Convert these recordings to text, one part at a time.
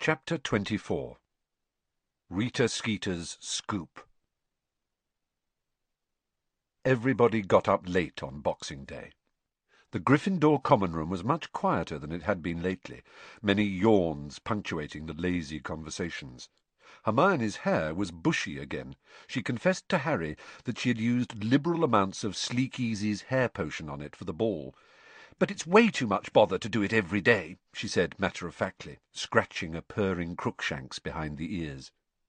Chapter 24. Rita Skeeter's Scoop. Everybody got up late on Boxing Day. The Gryffindor common room was much quieter than it had been lately, many yawns punctuating the lazy conversations. Hermione's hair was bushy again. She confessed to Harry that she had used liberal amounts of Sleek-Easy's hair potion on it for the ball. "But it's way too much bother to do it every day," she said matter-of-factly, scratching a purring Crookshanks behind the ears.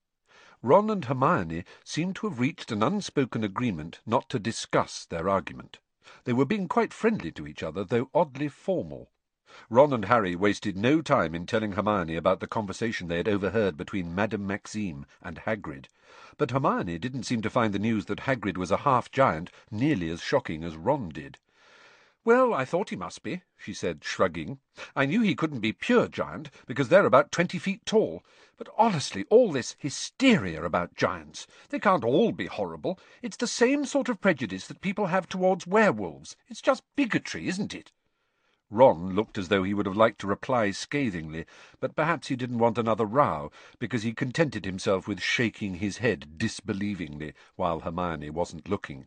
Ron and Hermione seemed to have reached an unspoken agreement not to discuss their argument. They were being quite friendly to each other, though oddly formal. Ron and Harry wasted no time in telling Hermione about the conversation they had overheard between Madame Maxime and Hagrid, but Hermione didn't seem to find the news that Hagrid was a half-giant nearly as shocking as Ron did. "Well, I thought he must be," she said, shrugging. "I knew he couldn't be pure giant, because they're about 20 feet tall. But honestly, all this hysteria about giants, they can't all be horrible. It's the same sort of prejudice that people have towards werewolves. It's just bigotry, isn't it?" Ron looked as though he would have liked to reply scathingly, but perhaps he didn't want another row, because he contented himself with shaking his head disbelievingly while Hermione wasn't looking.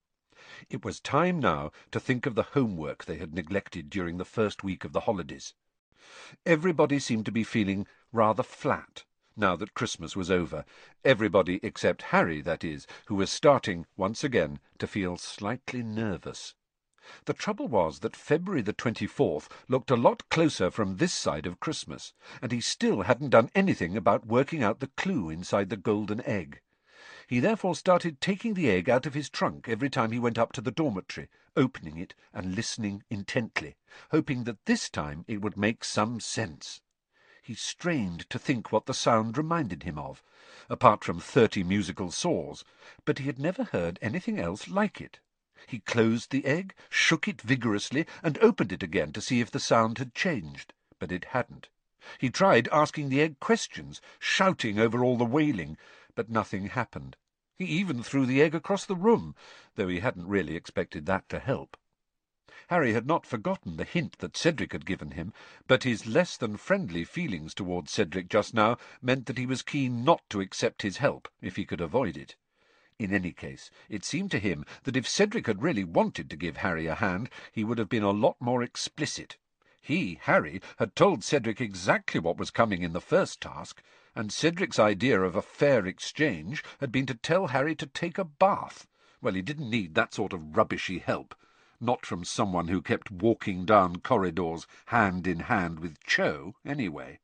It was time now to think of the homework they had neglected during the first week of the holidays. Everybody seemed to be feeling rather flat, now that Christmas was over. Everybody except Harry, that is, who was starting, once again, to feel slightly nervous. The trouble was that February the 24th looked a lot closer from this side of Christmas, and he still hadn't done anything about working out the clue inside the golden egg. He therefore started taking the egg out of his trunk every time he went up to the dormitory, opening it and listening intently, hoping that this time it would make some sense. He strained to think what the sound reminded him of, apart from 30 musical saws, but he had never heard anything else like it. He closed the egg, shook it vigorously, and opened it again to see if the sound had changed, but it hadn't. He tried asking the egg questions, shouting over all the wailing, but nothing happened. He even threw the egg across the room, though he hadn't really expected that to help. Harry had not forgotten the hint that Cedric had given him, but his less-than-friendly feelings towards Cedric just now meant that he was keen not to accept his help, if he could avoid it. In any case, it seemed to him that if Cedric had really wanted to give Harry a hand, he would have been a lot more explicit. He, Harry, had told Cedric exactly what was coming in the first task, and Cedric's idea of a fair exchange had been to tell Harry to take a bath. Well, he didn't need that sort of rubbishy help. Not from someone who kept walking down corridors hand in hand with Cho, anyway.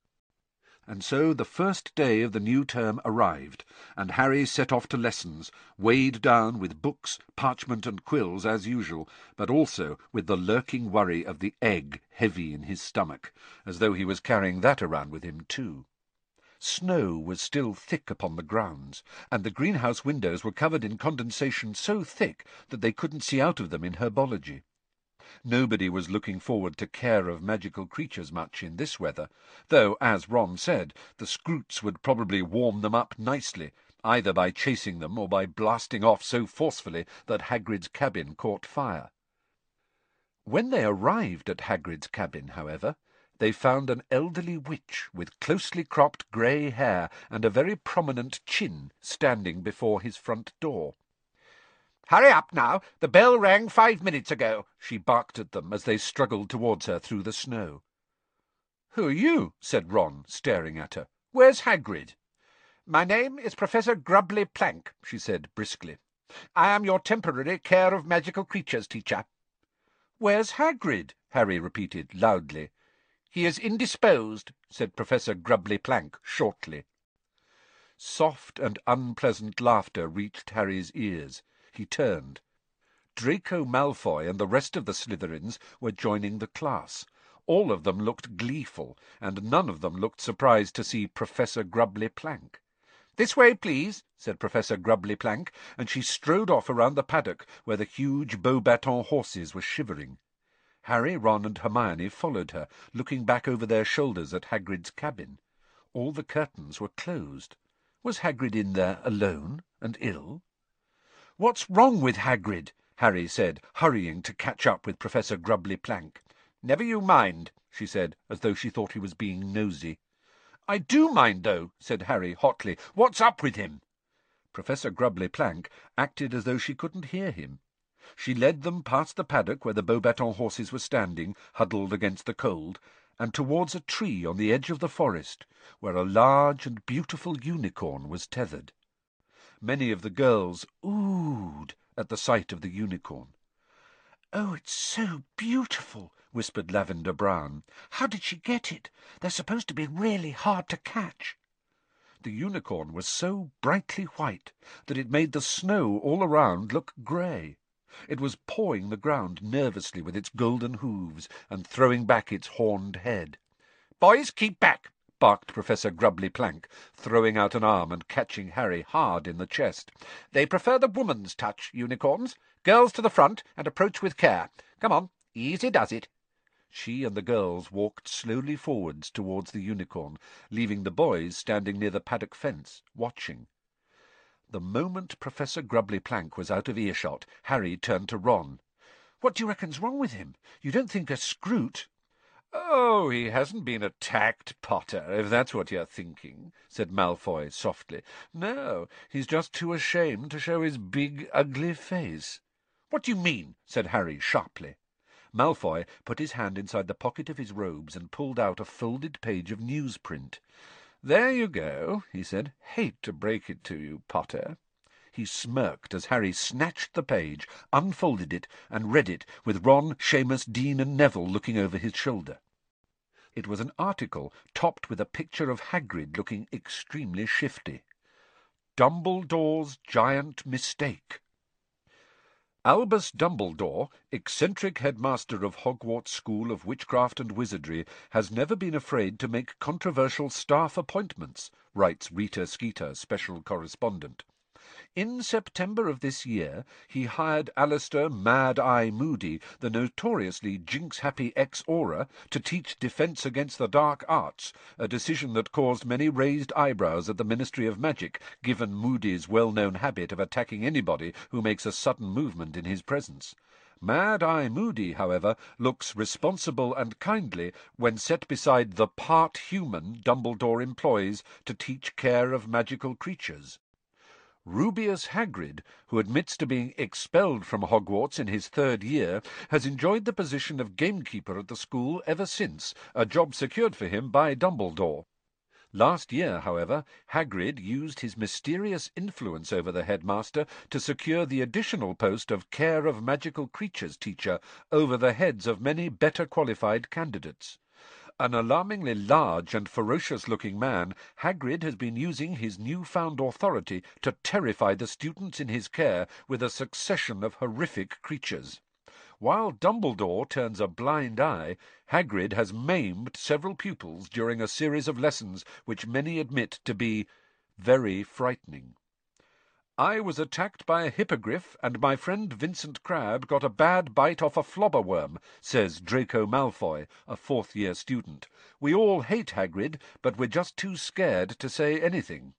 And so the first day of the new term arrived, and Harry set off to lessons, weighed down with books, parchment and quills as usual, but also with the lurking worry of the egg heavy in his stomach, as though he was carrying that around with him too. Snow was still thick upon the grounds, and the greenhouse windows were covered in condensation so thick that they couldn't see out of them in herbology. Nobody was looking forward to care of magical creatures much in this weather, though, as Ron said, the Scroots would probably warm them up nicely, either by chasing them or by blasting off so forcefully that Hagrid's cabin caught fire. When they arrived at Hagrid's cabin, however, they found an elderly witch with closely cropped grey hair and a very prominent chin standing before his front door. "Hurry up now! The bell rang 5 minutes ago," she barked at them as they struggled towards her through the snow. "Who are you?" said Ron, staring at her. "Where's Hagrid?" "My name is Professor Grubbly Plank," she said briskly. "I am your temporary care of magical creatures teacher." "Where's Hagrid?" Harry repeated loudly. "He is indisposed," said Professor Grubbly Plank shortly. Soft and unpleasant laughter reached Harry's ears. He turned. Draco Malfoy and the rest of the Slytherins were joining the class. All of them looked gleeful, and none of them looked surprised to see Professor Grubbly Plank. "This way, please," said Professor Grubbly Plank, and she strode off around the paddock where the huge Beauxbatons horses were shivering. Harry, Ron and Hermione followed her, looking back over their shoulders at Hagrid's cabin. All the curtains were closed. Was Hagrid in there alone and ill? "What's wrong with Hagrid?" Harry said, hurrying to catch up with Professor Grubbly Plank. "Never you mind," she said, as though she thought he was being nosy. "I do mind, though," said Harry hotly. "What's up with him?" Professor Grubbly Plank acted as though she couldn't hear him. She led them past the paddock where the Beauxbatons horses were standing, huddled against the cold, and towards a tree on the edge of the forest, where a large and beautiful unicorn was tethered. Many of the girls oohed at the sight of the unicorn. "Oh, it's so beautiful," whispered Lavender Brown. "How did she get it? They're supposed to be really hard to catch." The unicorn was so brightly white that it made the snow all around look grey. It was pawing the ground nervously with its golden hooves and throwing back its horned head. "Boys, keep back!" barked Professor Grubbly Plank, throwing out an arm and catching Harry hard in the chest. "They prefer the woman's touch, unicorns. Girls to the front, and approach with care. Come on, easy does it." She and the girls walked slowly forwards towards the unicorn, leaving the boys standing near the paddock fence, watching. The moment Professor Grubbly Plank was out of earshot, Harry turned to Ron. "What do you reckon's wrong with him? You don't think a Scroot—" "Oh, he hasn't been attacked, Potter, if that's what you're thinking," said Malfoy softly. "No, he's just too ashamed to show his big, ugly face." "What do you mean?" said Harry sharply. Malfoy put his hand inside the pocket of his robes and pulled out a folded page of newsprint. "There you go," he said. "Hate to break it to you, Potter." He smirked as Harry snatched the page, unfolded it, and read it, with Ron, Seamus, Dean, and Neville looking over his shoulder. It was an article topped with a picture of Hagrid looking extremely shifty. Dumbledore's Giant Mistake. Albus Dumbledore, eccentric headmaster of Hogwarts School of Witchcraft and Wizardry, has never been afraid to make controversial staff appointments, writes Rita Skeeter, special correspondent. In September of this year, he hired Alistair Mad-Eye Moody, the notoriously jinx-happy ex-Auror, to teach Defence Against the Dark Arts, a decision that caused many raised eyebrows at the Ministry of Magic, given Moody's well-known habit of attacking anybody who makes a sudden movement in his presence. Mad-Eye Moody, however, looks responsible and kindly when set beside the part-human Dumbledore employs to teach care of magical creatures. Rubeus Hagrid, who admits to being expelled from Hogwarts in his 3rd year, has enjoyed the position of gamekeeper at the school ever since, a job secured for him by Dumbledore. Last year, however, Hagrid used his mysterious influence over the headmaster to secure the additional post of Care of Magical Creatures teacher over the heads of many better qualified candidates. An alarmingly large and ferocious-looking man, Hagrid has been using his newfound authority to terrify the students in his care with a succession of horrific creatures. While Dumbledore turns a blind eye, Hagrid has maimed several pupils during a series of lessons which many admit to be very frightening. "I was attacked by a hippogriff, and my friend Vincent Crabbe got a bad bite off a flobberworm," says Draco Malfoy, a 4th-year student. "We all hate Hagrid, but we're just too scared to say anything."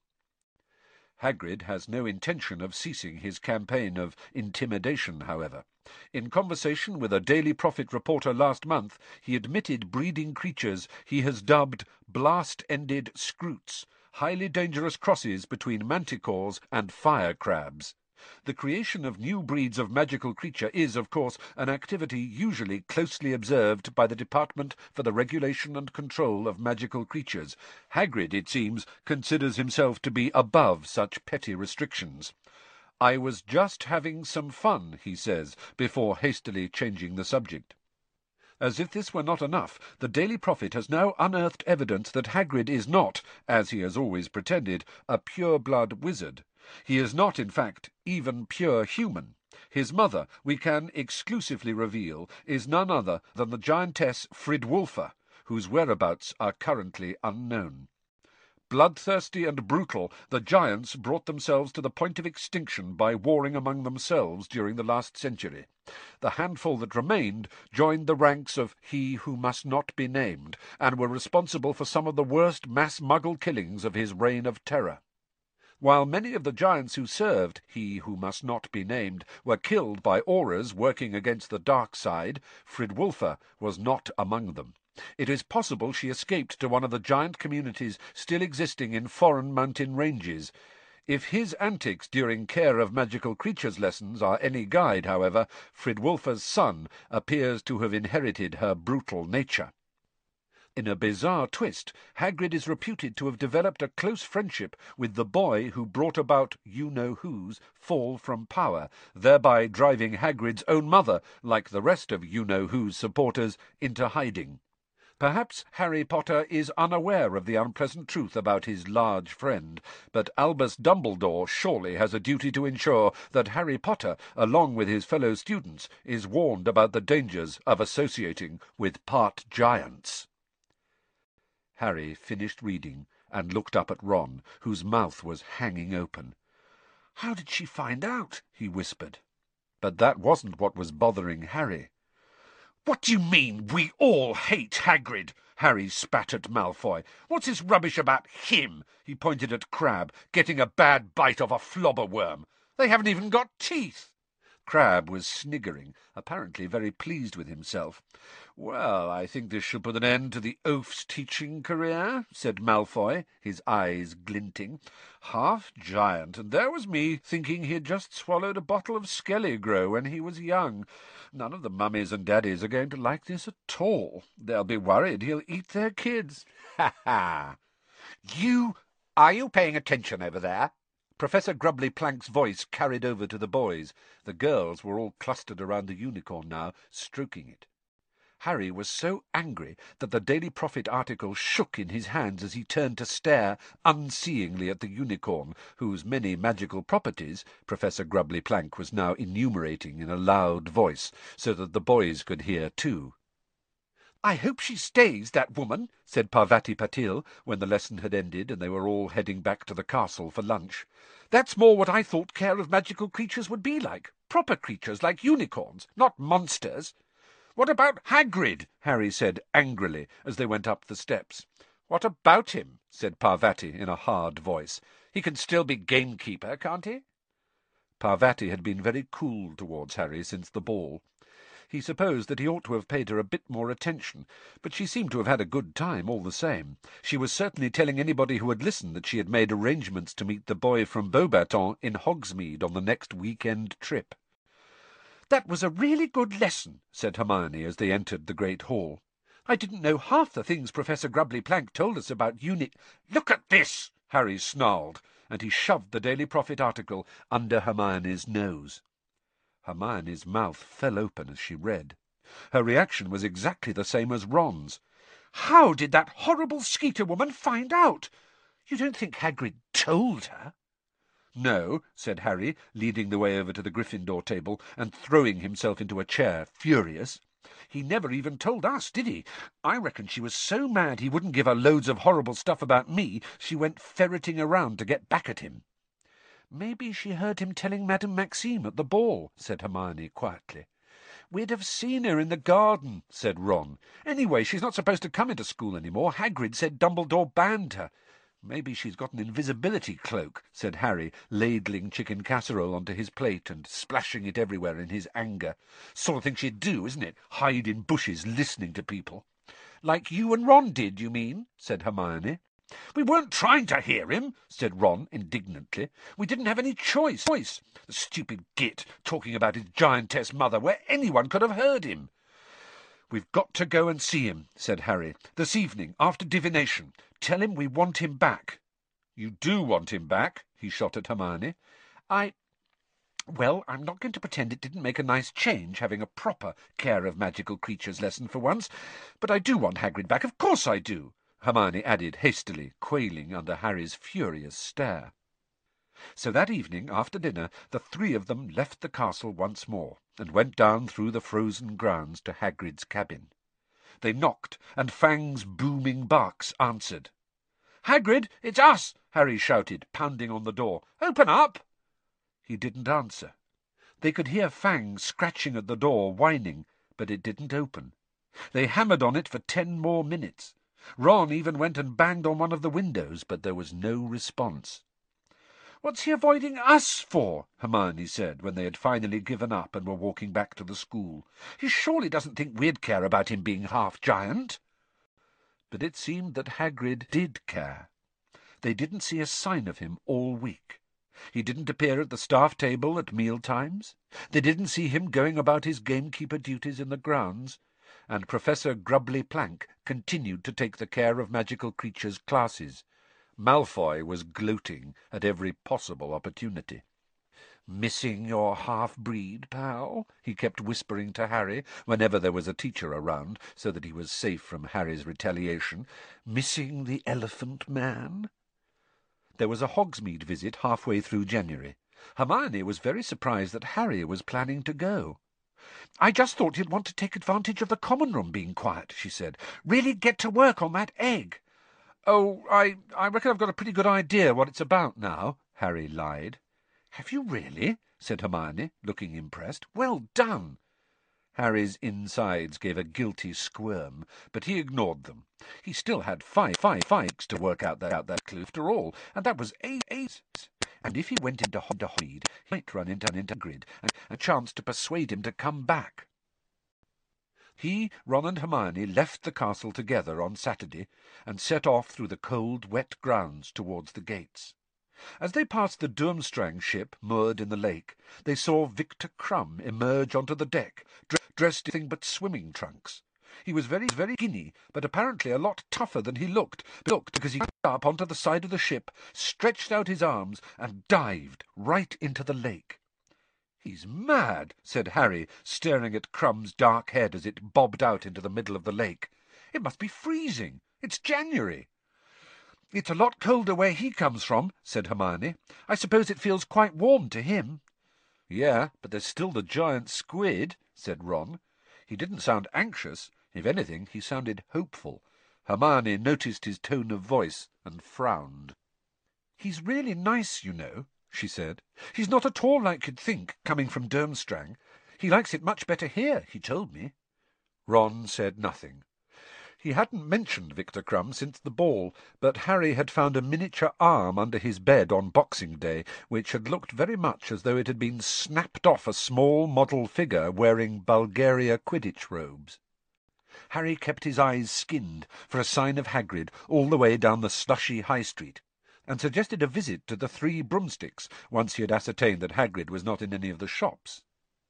Hagrid has no intention of ceasing his campaign of intimidation, however. In conversation with a Daily Prophet reporter last month, he admitted breeding creatures he has dubbed blast-ended Scroots, highly dangerous crosses between manticores and fire crabs. The creation of new breeds of magical creature is, of course, an activity usually closely observed by the Department for the Regulation and Control of Magical Creatures. Hagrid, it seems, considers himself to be above such petty restrictions. "I was just having some fun," he says, before hastily changing the subject. As if this were not enough, the Daily Prophet has now unearthed evidence that Hagrid is not, as he has always pretended, a pure-blood wizard. He is not, in fact, even pure human. His mother, we can exclusively reveal, is none other than the giantess Fridwulfa, whose whereabouts are currently unknown. Bloodthirsty and brutal, the giants brought themselves to the point of extinction by warring among themselves during the last century. The handful that remained joined the ranks of He Who Must Not Be Named, and were responsible for some of the worst mass Muggle killings of his reign of terror. While many of the giants who served He Who Must Not Be Named were killed by Aurors working against the dark side, Fridwulfa was not among them. It is possible she escaped to one of the giant communities still existing in foreign mountain ranges. If his antics during care of magical creatures lessons are any guide, however, Fridwulfa's son appears to have inherited her brutal nature. In a bizarre twist, Hagrid is reputed to have developed a close friendship with the boy who brought about you-know-who's fall from power, thereby driving Hagrid's own mother, like the rest of you-know-who's supporters, into hiding. Perhaps Harry Potter is unaware of the unpleasant truth about his large friend, but Albus Dumbledore surely has a duty to ensure that Harry Potter, along with his fellow students, is warned about the dangers of associating with part giants. Harry finished reading and looked up at Ron, whose mouth was hanging open. "How did she find out?" he whispered. But that wasn't what was bothering Harry. "What do you mean, we all hate Hagrid?" Harry spat at Malfoy. "What's this rubbish about him?" He pointed at Crabbe, "getting a bad bite off a flobberworm. They haven't even got teeth." Crabbe was sniggering, apparently very pleased with himself. "Well, I think this should put an end to the oaf's teaching career," said Malfoy, his eyes glinting. "Half-giant, and there was me thinking he had just swallowed a bottle of Skelligro when he was young. None of the mummies and daddies are going to like this at all. They'll be worried he'll eat their kids. Ha ha! Are you paying attention over there?" Professor Grubbly Plank's voice carried over to the boys. The girls were all clustered around the unicorn now, stroking it. Harry was so angry that the Daily Prophet article shook in his hands as he turned to stare unseeingly at the unicorn, whose many magical properties Professor Grubbly Plank was now enumerating in a loud voice, so that the boys could hear too. "I hope she stays, that woman," said Parvati Patil, when the lesson had ended and they were all heading back to the castle for lunch. "That's more what I thought care of magical creatures would be like. Proper creatures like unicorns, not monsters." "What about Hagrid?" Harry said angrily as they went up the steps. "What about him?" said Parvati in a hard voice. "He can still be gamekeeper, can't he?" Parvati had been very cool towards Harry since the ball. He supposed that he ought to have paid her a bit more attention, but she seemed to have had a good time all the same. She was certainly telling anybody who had listened that she had made arrangements to meet the boy from Beauxbatons in Hogsmeade on the next week-end trip. "That was a really good lesson," said Hermione as they entered the great hall. "I didn't know half the things Professor Grubbly Plank told us about "Look at this!" Harry snarled, and he shoved the Daily Prophet article under Hermione's nose. Hermione's mouth fell open as she read. Her reaction was exactly the same as Ron's. "How did that horrible Skeeter woman find out? You don't think Hagrid told her?" "No," said Harry, leading the way over to the Gryffindor table and throwing himself into a chair, furious. "He never even told us, did he? I reckon she was so mad he wouldn't give her loads of horrible stuff about me, she went ferreting around to get back at him." "Maybe she heard him telling Madame Maxime at the ball," said Hermione quietly. "We'd have seen her in the garden," said Ron. "Anyway, she's not supposed to come into school any more. Hagrid said Dumbledore banned her." "Maybe she's got an invisibility cloak," said Harry, ladling chicken casserole onto his plate and splashing it everywhere in his anger. "Sort of thing she'd do, isn't it? Hide in bushes listening to people." "Like you and Ron did, you mean?" said Hermione. "We weren't trying to hear him," said Ron indignantly. "We didn't have any choice. The stupid git talking about his giantess mother where anyone could have heard him." "We've got to go and see him," said Harry. "This evening, after divination. Tell him we want him back." "You do want him back?" he shot at Hermione. Well, I'm not going to pretend it didn't make a nice change, having a proper care of magical creatures lesson for once, but I do want Hagrid back, of course I do," Hermione added hastily, quailing under Harry's furious stare. So that evening, after dinner, the three of them left the castle once more, and went down through the frozen grounds to Hagrid's cabin. They knocked, and Fang's booming barks answered. "Hagrid, it's us!" Harry shouted, pounding on the door. "Open up!" He didn't answer. They could hear Fang scratching at the door, whining, but it didn't open. They hammered on it for 10 more minutes. Ron even went and banged on one of the windows, but there was no response. "What's he avoiding us for?" Hermione said, when they had finally given up and were walking back to the school. "He surely doesn't think we'd care about him being half-giant." But it seemed that Hagrid did care. They didn't see a sign of him all week. He didn't appear at the staff table at meal-times. They didn't see him going about his gamekeeper duties in the grounds, and Professor Grubbly Plank continued to take the care of magical creatures' classes. Malfoy was gloating at every possible opportunity. "Missing your half-breed, pal?" he kept whispering to Harry whenever there was a teacher around, so that he was safe from Harry's retaliation. "Missing the Elephant Man?" There was a Hogsmeade visit halfway through January. Hermione was very surprised that Harry was planning to go. "I just thought you'd want to take advantage of the common room being quiet," she said. "Really get to work on that egg." "Oh, I reckon I've got a pretty good idea what it's about now," Harry lied. "Have you really?" said Hermione, looking impressed. "Well done." Harry's insides gave a guilty squirm, but he ignored them. He still had five weeks to work out that clue after all, and that was eight. And if he went into Hogsmeade, he might run into Hagrid, and a chance to persuade him to come back. He, Ron and Hermione left the castle together on Saturday, and set off through the cold, wet grounds towards the gates. As they passed the Durmstrang ship moored in the lake, they saw Victor Crumb emerge onto the deck, dressed in nothing but swimming trunks. He was very skinny, but apparently a lot tougher than he looked, because he got up onto the side of the ship, stretched out his arms, and dived right into the lake. "He's mad," said Harry, staring at Crumb's dark head as it bobbed out into the middle of the lake. "It must be freezing. It's January." "It's a lot colder where he comes from," said Hermione. "I suppose it feels quite warm to him." "Yeah, but there's still the giant squid," said Ron. He didn't sound anxious. If anything, he sounded hopeful. Hermione noticed his tone of voice and frowned. "He's really nice, you know," she said. "He's not at all like you'd think, coming from Durmstrang. He likes it much better here, he told me." Ron said nothing. He hadn't mentioned Victor Crumb since the ball, but Harry had found a miniature arm under his bed on Boxing Day, which had looked very much as though it had been snapped off a small model figure wearing Bulgaria Quidditch robes. Harry kept his eyes skinned for a sign of Hagrid all the way down the slushy High Street, and suggested a visit to the Three Broomsticks once he had ascertained that Hagrid was not in any of the shops.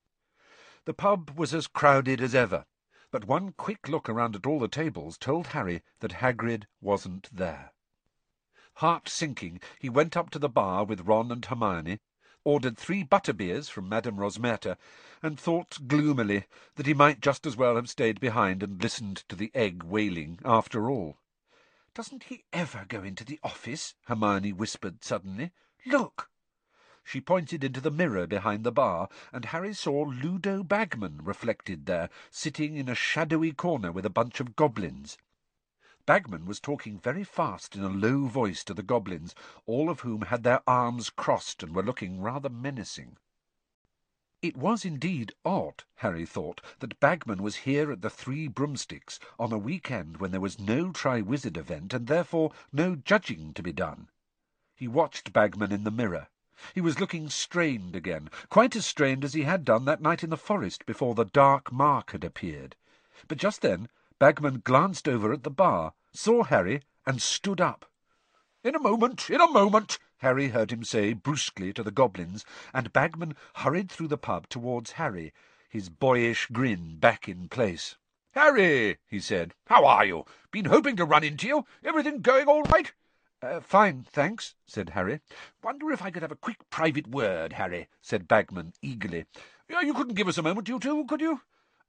The pub was as crowded as ever, but one quick look around at all the tables told Harry that Hagrid wasn't there. Heart-sinking, he went up to the bar with Ron and Hermione, ordered 3 butterbeers from Madame Rosmerta, and thought gloomily that he might just as well have stayed behind and listened to the egg wailing after all. "Doesn't he ever go into the office?" Hermione whispered suddenly. "Look!" She pointed into the mirror behind the bar, and Harry saw Ludo Bagman reflected there, sitting in a shadowy corner with a bunch of goblins. Bagman was talking very fast in a low voice to the goblins, all of whom had their arms crossed and were looking rather menacing. It was indeed odd, Harry thought, that Bagman was here at the Three Broomsticks on a weekend when there was no Triwizard event and therefore no judging to be done. He watched Bagman in the mirror. He was looking strained again, quite as strained as he had done that night in the forest before the dark mark had appeared. But just then Bagman glanced over at the bar, saw Harry, and stood up. In a moment, Harry heard him say brusquely to the goblins, and Bagman hurried through the pub towards Harry, his boyish grin back in place. "Harry," he said, "how are you? Been hoping to run into you. Everything going all right?" "Fine, thanks," said Harry. "Wonder if I could have a quick private word, Harry," said Bagman eagerly. "You couldn't give us a moment, you two, could you?"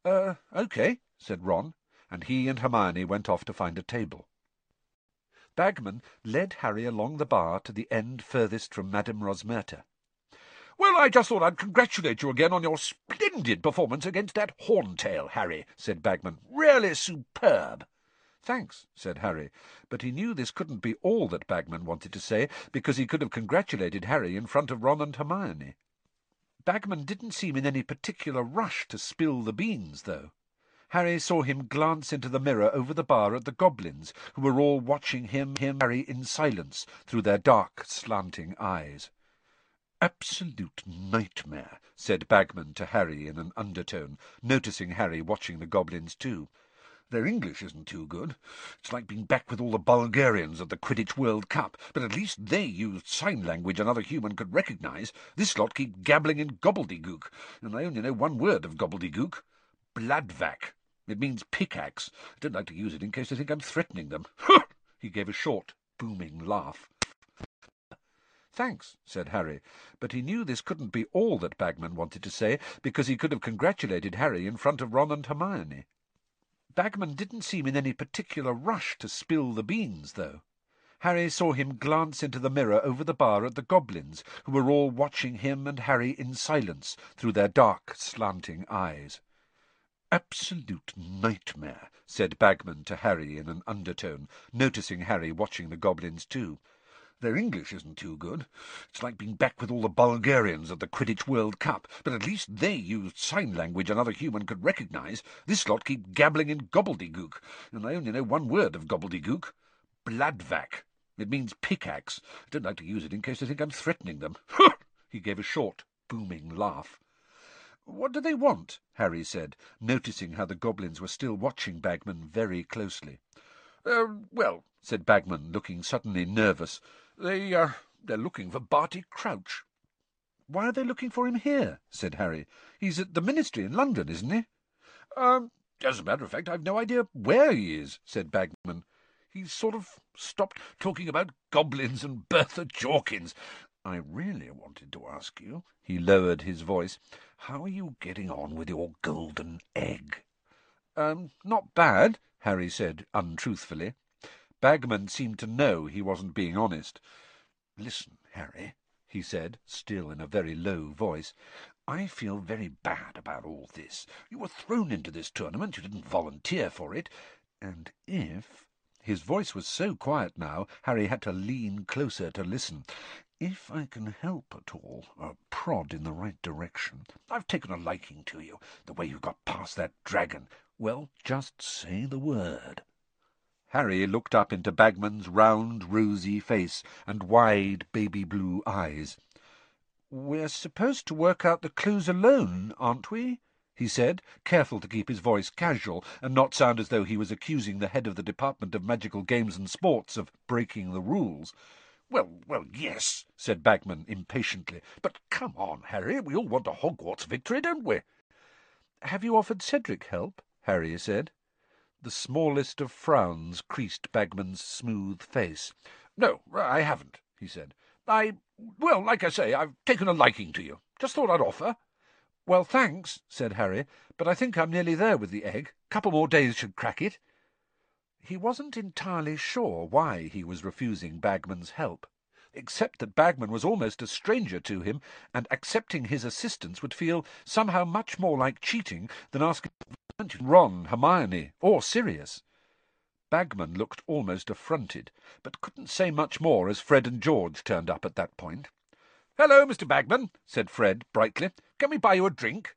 "OK," said Ron, and he and Hermione went off to find a table. Bagman led Harry along the bar to the end furthest from Madame Rosmerta. "Well, I just thought I'd congratulate you again on your splendid performance against that Horntail, Harry," said Bagman. "Really superb." "Thanks," said Harry, but he knew this couldn't be all that Bagman wanted to say, because he could have congratulated Harry in front of Ron and Hermione. Bagman didn't seem in any particular rush to spill the beans, though. Harry saw him glance into the mirror over the bar at the goblins, who were all watching Harry in silence through their dark, slanting eyes. "Absolute nightmare," said Bagman to Harry in an undertone, noticing Harry watching the goblins too. Their English isn't too good. It's like being back with all the Bulgarians at the Quidditch World Cup, but at least they used sign language another human could recognise. This lot keep gabbling in gobbledygook, and I only know one word of gobbledygook. Bladvac. It means pickaxe. I don't like to use it in case they think I'm threatening them. He gave a short, booming laugh. "Thanks," said Harry, but he knew this couldn't be all that Bagman wanted to say, because he could have congratulated Harry in front of Ron and Hermione. Bagman didn't seem in any particular rush to spill the beans, though. Harry saw him glance into the mirror over the bar at the goblins, who were all watching him and Harry in silence through their dark, slanting eyes. "Absolute nightmare," said Bagman to Harry in an undertone, noticing Harry watching the goblins too. "Their English isn't too good. It's like being back with all the Bulgarians at the Quidditch World Cup, but at least they used sign language another human could recognise. This lot keep gabbling in gobbledygook, and I only know one word of gobbledygook. Bladvac. It means pickaxe. I don't like to use it in case they think I'm threatening them." He gave a short, booming laugh. "What do they want?" Harry said, noticing how the goblins were still watching Bagman very closely. Well," said Bagman, looking suddenly nervous, they're looking for Barty Crouch." "Why are they looking for him here?" said Harry. "He's at the Ministry in London, isn't he?" As a matter of fact, I've no idea where he is," said Bagman. "He's sort of stopped talking about goblins and Bertha Jorkins. I really wanted to ask you," he lowered his voice, "how are you getting on with your golden egg?" Not bad," Harry said untruthfully. Bagman seemed to know he wasn't being honest. "Listen, Harry," he said, still in a very low voice, "I feel very bad about all this. You were thrown into this tournament, you didn't volunteer for it, and if—" His voice was so quiet now, Harry had to lean closer to listen. "If I can help at all, prod in the right direction. I've taken a liking to you, the way you got past that dragon. Well, just say the word." Harry looked up into Bagman's round, rosy face and wide, baby-blue eyes. "We're supposed to work out the clues alone, aren't we?" he said, careful to keep his voice casual and not sound as though he was accusing the head of the Department of Magical Games and Sports of breaking the rules. Well, yes," said Bagman impatiently. "But come on, Harry, we all want a Hogwarts victory, don't we?" "Have you offered Cedric help?" Harry said. The smallest of frowns creased Bagman's smooth face. "No, I haven't," he said. Well, like I say, I've taken a liking to you. Just thought I'd offer." "Well, thanks," said Harry, "but I think I'm nearly there with the egg. Couple more days should crack it." He wasn't entirely sure why he was refusing Bagman's help, except that Bagman was almost a stranger to him, and accepting his assistance would feel somehow much more like cheating than asking Ron, Hermione, or Sirius. Bagman looked almost affronted, but couldn't say much more as Fred and George turned up at that point. "Hello, Mr. Bagman," said Fred brightly. "Can we buy you a drink?"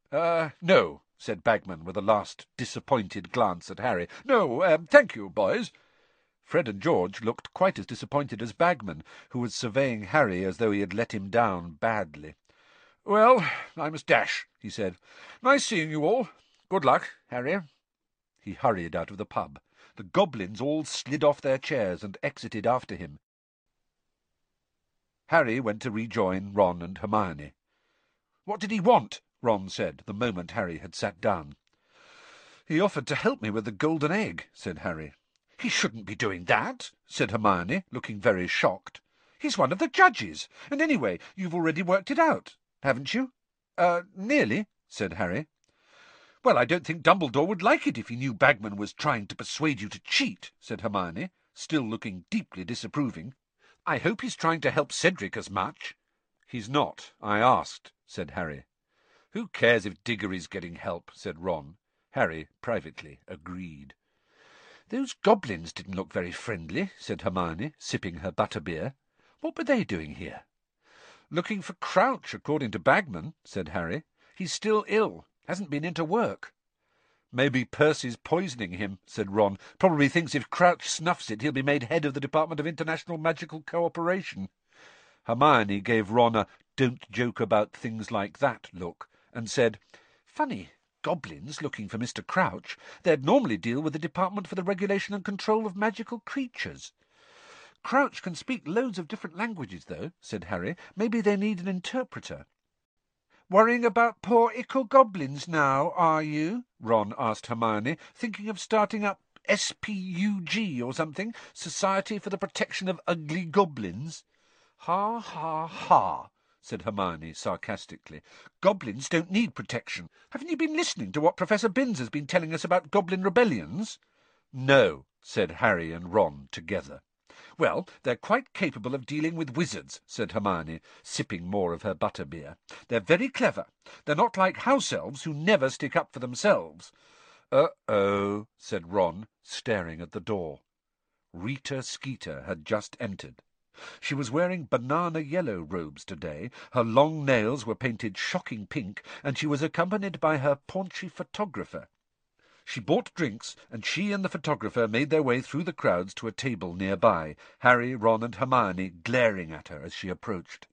No," said Bagman, with a last disappointed glance at Harry. "No, thank you, boys." Fred and George looked quite as disappointed as Bagman, who was surveying Harry as though he had let him down badly. "Well, I must dash," he said. "Nice seeing you all. Good luck, Harry." He hurried out of the pub. The goblins all slid off their chairs and exited after him. Harry went to rejoin Ron and Hermione. "What did he want?" Ron said, the moment Harry had sat down. "He offered to help me with the golden egg," said Harry. "He shouldn't be doing that," said Hermione, looking very shocked. "He's one of the judges, and anyway, you've already worked it out, haven't you?" Nearly," said Harry. "Well, I don't think Dumbledore would like it if he knew Bagman was trying to persuade you to cheat," said Hermione, still looking deeply disapproving. "I hope he's trying to help Cedric as much." "He's not. I asked," said Harry. "Who cares if Diggory's getting help?" said Ron. Harry, privately, agreed. "Those goblins didn't look very friendly," said Hermione, sipping her butterbeer. "What were they doing here?" "Looking for Crouch, according to Bagman," said Harry. "He's still ill. Hasn't been into work." "Maybe Percy's poisoning him," said Ron. "Probably thinks if Crouch snuffs it, he'll be made head of the Department of International Magical Cooperation." Hermione gave Ron a "don't joke about things like that" look, and said, "Funny, goblins looking for Mr. Crouch. They'd normally deal with the Department for the Regulation and Control of Magical Creatures." "Crouch can speak loads of different languages, though," said Harry. "Maybe they need an interpreter." "Worrying about poor ickle goblins now, are you?" Ron asked Hermione, "thinking of starting up SPUG or something, Society for the Protection of Ugly Goblins?" "Ha, ha, ha," said Hermione sarcastically. "Goblins don't need protection. Haven't you been listening to what Professor Binns has been telling us about goblin rebellions?" "No," said Harry and Ron together. "Well, they're quite capable of dealing with wizards," said Hermione, sipping more of her butterbeer. "They're very clever. They're not like house elves who never stick up for themselves." "Uh-oh," said Ron, staring at the door. Rita Skeeter had just entered. She was wearing banana-yellow robes today, her long nails were painted shocking pink, and she was accompanied by her paunchy photographer. She bought drinks, and she and the photographer made their way through the crowds to a table nearby, Harry, Ron, and Hermione glaring at her as she approached.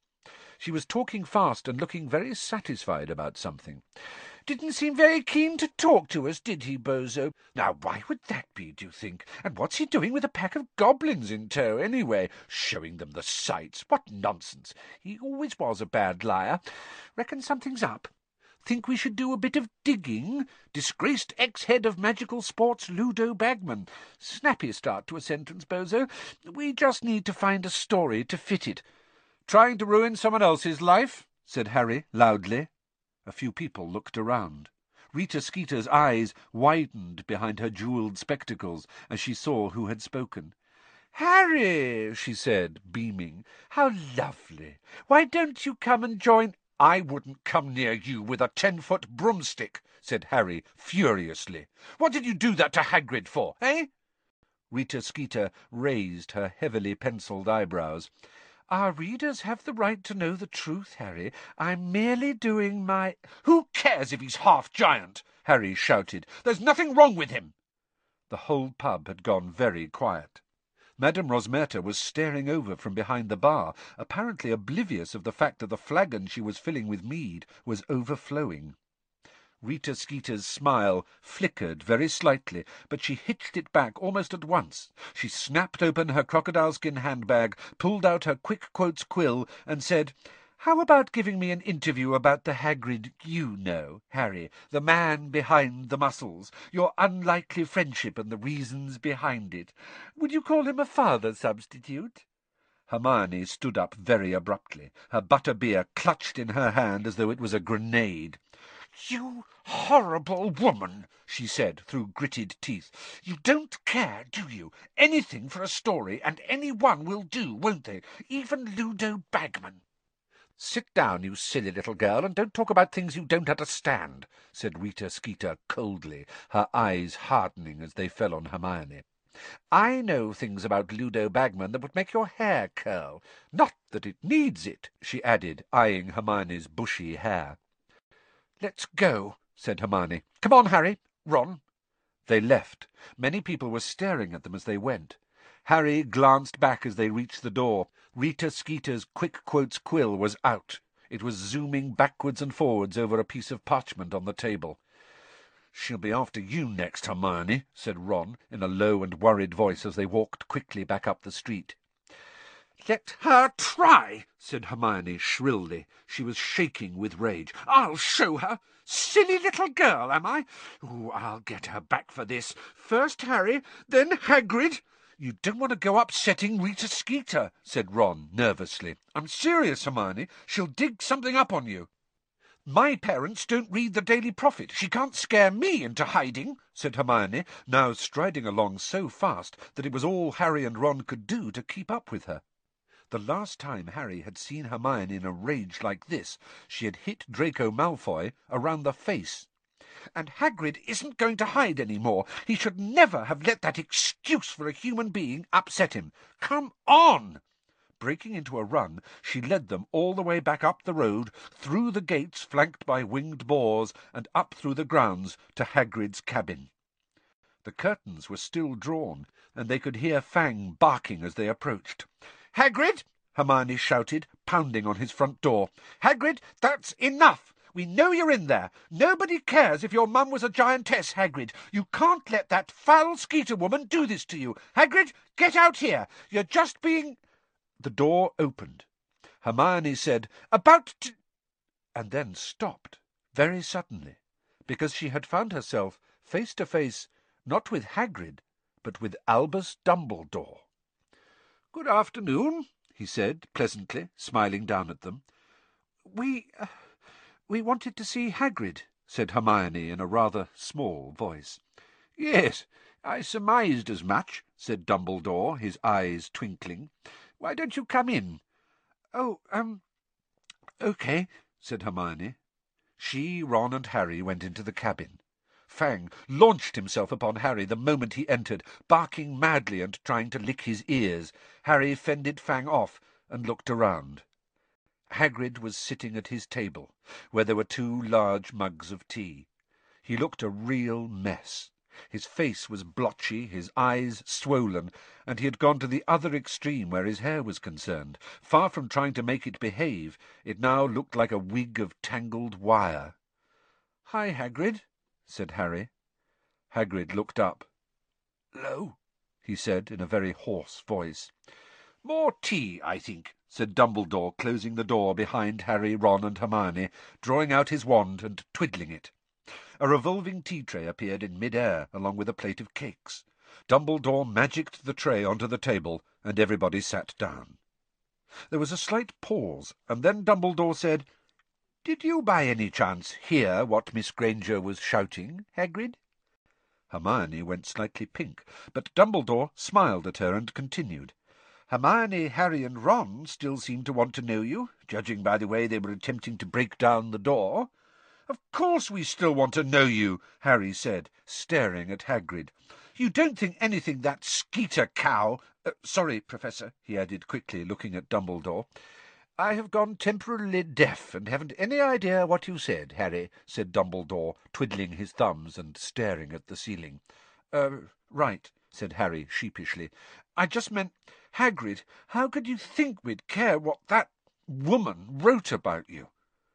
She was talking fast and looking very satisfied about something. "Didn't seem very keen to talk to us, did he, Bozo? Now, why would that be, do you think? And what's he doing with a pack of goblins in tow, anyway? Showing them the sights? What nonsense! He always was a bad liar. Reckon something's up. Think we should do a bit of digging? Disgraced ex-head of magical sports Ludo Bagman. Snappy start to a sentence, Bozo. We just need to find a story to fit it." "Trying to ruin someone else's life?" said Harry loudly. A few people looked around. Rita Skeeter's eyes widened behind her jewelled spectacles as she saw who had spoken. "Harry," she said, beaming, "how lovely. Why don't you come and join—" "I wouldn't come near you with a 10-foot broomstick," said Harry furiously. "What did you do that to Hagrid for, eh?" Rita Skeeter raised her heavily pencilled eyebrows. "Our readers have the right to know the truth, Harry. I'm merely doing my—" "Who cares if he's half-giant?" Harry shouted. "There's nothing wrong with him." The whole pub had gone very quiet. Madame Rosmerta was staring over from behind the bar, apparently oblivious of the fact that the flagon she was filling with mead was overflowing. Rita Skeeter's smile flickered very slightly, but she hitched it back almost at once. She snapped open her crocodile-skin handbag, pulled out her quick quotes quill, and said, "How about giving me an interview about the Hagrid you know, Harry, the man behind the muscles, your unlikely friendship and the reasons behind it? Would you call him a father substitute?" Hermione stood up very abruptly, her butterbeer clutched in her hand as though it was a grenade. "You horrible woman," she said through gritted teeth. "You don't care, do you? Anything for a story, and any one will do, won't they? Even Ludo Bagman." "Sit down, you silly little girl, and don't talk about things you don't understand," said Rita Skeeter coldly, her eyes hardening as they fell on Hermione. "I know things about Ludo Bagman that would make your hair curl. Not that it needs it," she added, eyeing Hermione's bushy hair. "Let's go," said Hermione. "Come on, Harry. Ron." They left. Many people were staring at them as they went. Harry glanced back as they reached the door. Rita Skeeter's quick quotes quill was out. It was zooming backwards and forwards over a piece of parchment on the table. "She'll be after you next, Hermione," said Ron, in a low and worried voice as they walked quickly back up the street. "Let her try," said Hermione shrilly. She was shaking with rage. "I'll show her. Silly little girl, am I? Oh, I'll get her back for this. First Harry, then Hagrid." "You don't want to go upsetting Rita Skeeter," said Ron nervously. "I'm serious, Hermione. She'll dig something up on you." "My parents don't read the Daily Prophet. She can't scare me into hiding," said Hermione, now striding along so fast that it was all Harry and Ron could do to keep up with her. The last time Harry had seen Hermione in a rage like this, she had hit Draco Malfoy around the face. "And Hagrid isn't going to hide any more. He should never have let that excuse for a human being upset him. Come on!" Breaking into a run, she led them all the way back up the road, through the gates flanked by winged boars, and up through the grounds to Hagrid's cabin. The curtains were still drawn, and they could hear Fang barking as they approached. "Hagrid!" Hermione shouted, pounding on his front door. "Hagrid, that's enough! We know you're in there. Nobody cares if your mum was a giantess, Hagrid. You can't let that foul Skeeter woman do this to you. Hagrid, get out here. You're just being—" The door opened. Hermione said, "About to—" and then stopped, very suddenly, because she had found herself face to face, not with Hagrid, but with Albus Dumbledore. "Good afternoon," he said, pleasantly, smiling down at them. We wanted to see Hagrid," said Hermione in a rather small voice. "Yes, I surmised as much," said Dumbledore, his eyes twinkling. "Why don't you come in?" "Oh, OK," said Hermione. She, Ron, and Harry went into the cabin. Fang launched himself upon Harry the moment he entered, barking madly and trying to lick his ears. Harry fended Fang off and looked around. Hagrid was sitting at his table, where there were 2 large mugs of tea. He looked a real mess. His face was blotchy, his eyes swollen, and he had gone to the other extreme where his hair was concerned. Far from trying to make it behave, it now looked like a wig of tangled wire. "Hi, Hagrid," said Harry. Hagrid looked up. "Hello," he said in a very hoarse voice. "More tea, I think," said Dumbledore, closing the door behind Harry, Ron, and Hermione, drawing out his wand and twiddling it. A revolving tea-tray appeared in mid-air, along with a plate of cakes. Dumbledore magicked the tray onto the table, and everybody sat down. There was a slight pause, and then Dumbledore said, "Did you by any chance hear what Miss Granger was shouting, Hagrid?" Hermione went slightly pink, but Dumbledore smiled at her and continued. "Hermione, Harry, and Ron still seem to want to know you, judging by the way they were attempting to break down the door." "Of course we still want to know you," Harry said, staring at Hagrid. "You don't think anything that Skeeter cow— sorry, Professor," he added quickly, looking at Dumbledore. "I have gone temporarily deaf and haven't any idea what you said, Harry," said Dumbledore, twiddling his thumbs and staring at the ceiling. Right," said Harry sheepishly. "I just meant, Hagrid, how could you think we'd care what that woman wrote about you?"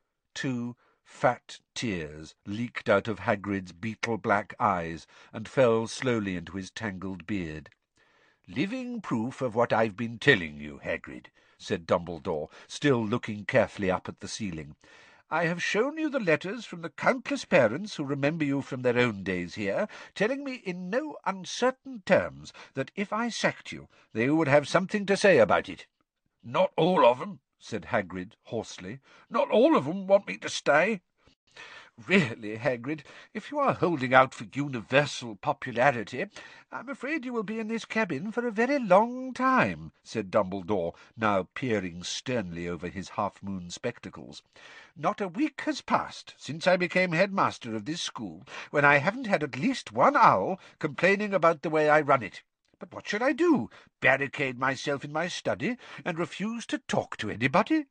2 fat tears leaked out of Hagrid's beetle-black eyes and fell slowly into his tangled beard. "Living proof of what I've been telling you, Hagrid," said Dumbledore, still looking carefully up at the ceiling. "I have shown you the letters from the countless parents who remember you from their own days here, telling me in no uncertain terms that if I sacked you, they would have something to say about it." "Not all of 'em," said Hagrid hoarsely. "Not all of 'em want me to stay." "Really, Hagrid, if you are holding out for universal popularity, I'm afraid you will be in this cabin for a very long time," said Dumbledore, now peering sternly over his half-moon spectacles. "Not a week has passed since I became headmaster of this school when I haven't had at least one owl complaining about the way I run it. But what should I do? Barricade myself in my study and refuse to talk to anybody?"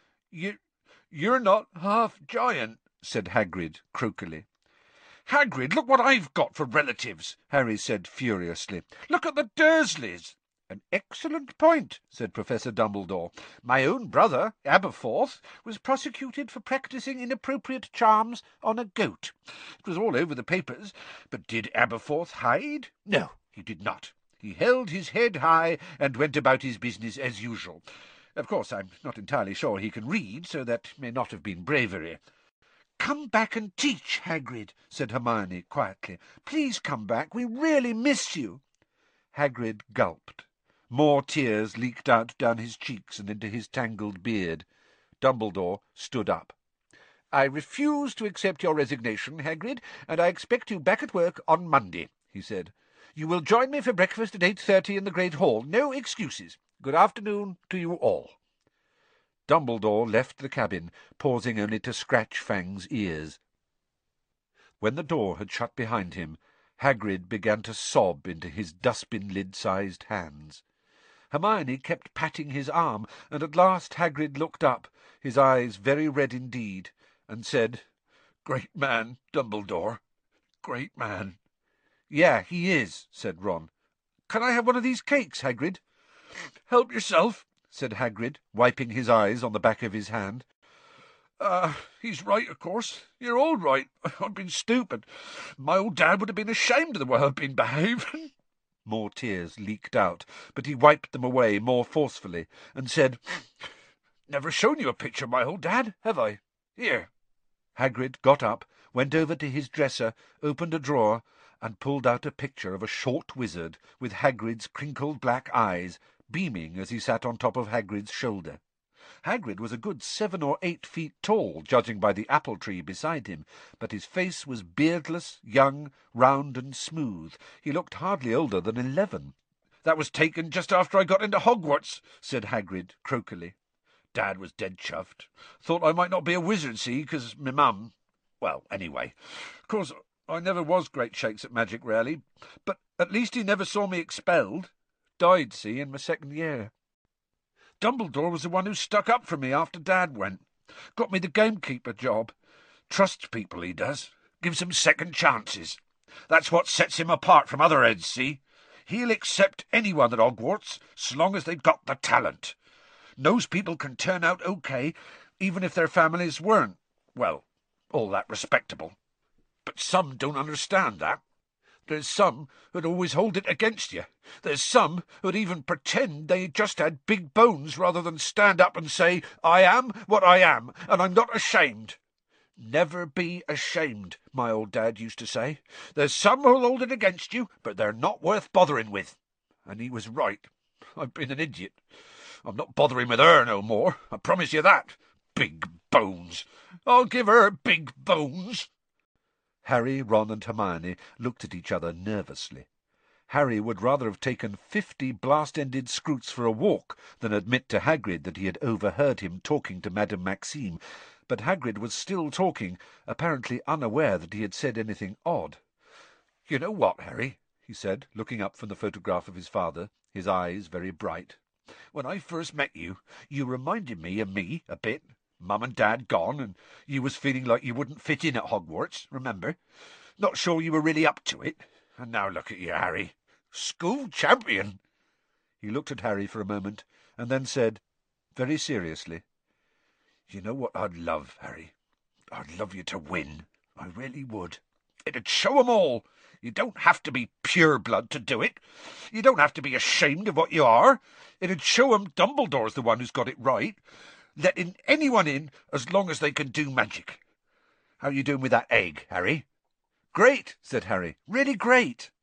You're not half giant," said Hagrid croakily. "Hagrid, look what I've got for relatives," Harry said furiously. "Look at the Dursleys." "An excellent point," said Professor Dumbledore. "My own brother, Aberforth, was prosecuted for practising inappropriate charms on a goat. It was all over the papers. But did Aberforth hide? No, he did not. He held his head high and went about his business as usual. Of course, I'm not entirely sure he can read, so that may not have been bravery." "Come back and teach, Hagrid," said Hermione quietly. "Please come back. We really miss you." Hagrid gulped. More tears leaked out down his cheeks and into his tangled beard. Dumbledore stood up. "I refuse to accept your resignation, Hagrid, and I expect you back at work on Monday," he said. "You will join me for breakfast at 8:30 in the Great Hall. No excuses. Good afternoon to you all." Dumbledore left the cabin, pausing only to scratch Fang's ears. When the door had shut behind him, Hagrid began to sob into his dustbin-lid-sized hands. Hermione kept patting his arm, and at last Hagrid looked up, his eyes very red indeed, and said, "Great man, Dumbledore. Great man." "Yeah, he is," said Ron. "Can I have one of these cakes, Hagrid?" "Help yourself," said Hagrid, wiping his eyes on the back of his hand. He's right, of course. You're all right. I've been stupid. My old dad would have been ashamed of the way I've been behaving." More tears leaked out, but he wiped them away more forcefully and said, "Never shown you a picture of my old dad, have I? Here." Hagrid got up, went over to his dresser, opened a drawer, and pulled out a picture of a short wizard with Hagrid's crinkled black eyes, beaming as he sat on top of Hagrid's shoulder. Hagrid was a good 7 or 8 feet tall, judging by the apple tree beside him, but his face was beardless, young, round and smooth. He looked hardly older than 11. "That was taken just after I got into Hogwarts," said Hagrid, croakily. "Dad was dead chuffed. Thought I might not be a wizard, see, 'cause me mum. Well, anyway, of course, I never was great shakes at magic, really, but at least he never saw me expelled. Died, see, in my 2nd year. Dumbledore was the one who stuck up for me after Dad went. Got me the gamekeeper job. Trusts people, he does. Gives them second chances. That's what sets him apart from other heads, see? He'll accept anyone at Hogwarts, so long as they've got the talent. Knows people can turn out okay, even if their families weren't, well, all that respectable. But some don't understand that. There's some who'd always hold it against you. There's some who'd even pretend they just had big bones rather than stand up and say, 'I am what I am, and I'm not ashamed.' Never be ashamed, my old dad used to say. There's some who'll hold it against you, but they're not worth bothering with." And he was right. I've been an idiot. I'm not bothering with her no more, I promise you that. Big bones. I'll give her big bones. Harry, Ron and Hermione looked at each other nervously. Harry would rather have taken 50 blast-ended Scroots for a walk than admit to Hagrid that he had overheard him talking to Madame Maxime, but Hagrid was still talking, apparently unaware that he had said anything odd. "You know what, Harry?" he said, looking up from the photograph of his father, his eyes very bright. "When I first met you, you reminded me of me a bit. Mum and Dad gone, and you was feeling like you wouldn't fit in at Hogwarts, remember? Not sure you were really up to it. And now look at you, Harry. School champion." He looked at Harry for a moment, and then said, very seriously, "You know what I'd love, Harry? I'd love you to win. I really would. It'd show 'em all. You don't have to be pure blood to do it. You don't have to be ashamed of what you are. It'd show 'em Dumbledore's the one who's got it right. Letting anyone in as long as they can do magic. How you doing with that egg, Harry?" "Great," said Harry. "Really great."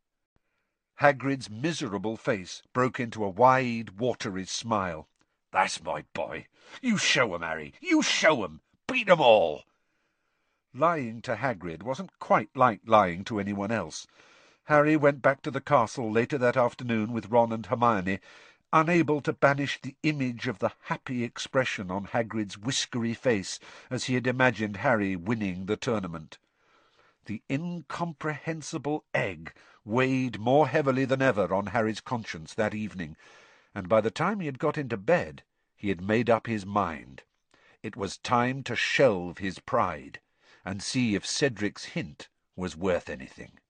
Hagrid's miserable face broke into a wide, watery smile. "That's my boy. You show 'em, Harry. You show 'em. Beat 'em all." Lying to Hagrid wasn't quite like lying to anyone else. Harry went back to the castle later that afternoon with Ron and Hermione, unable to banish the image of the happy expression on Hagrid's whiskery face as he had imagined Harry winning the tournament. The incomprehensible egg weighed more heavily than ever on Harry's conscience that evening, and by the time he had got into bed he had made up his mind. It was time to shelve his pride and see if Cedric's hint was worth anything.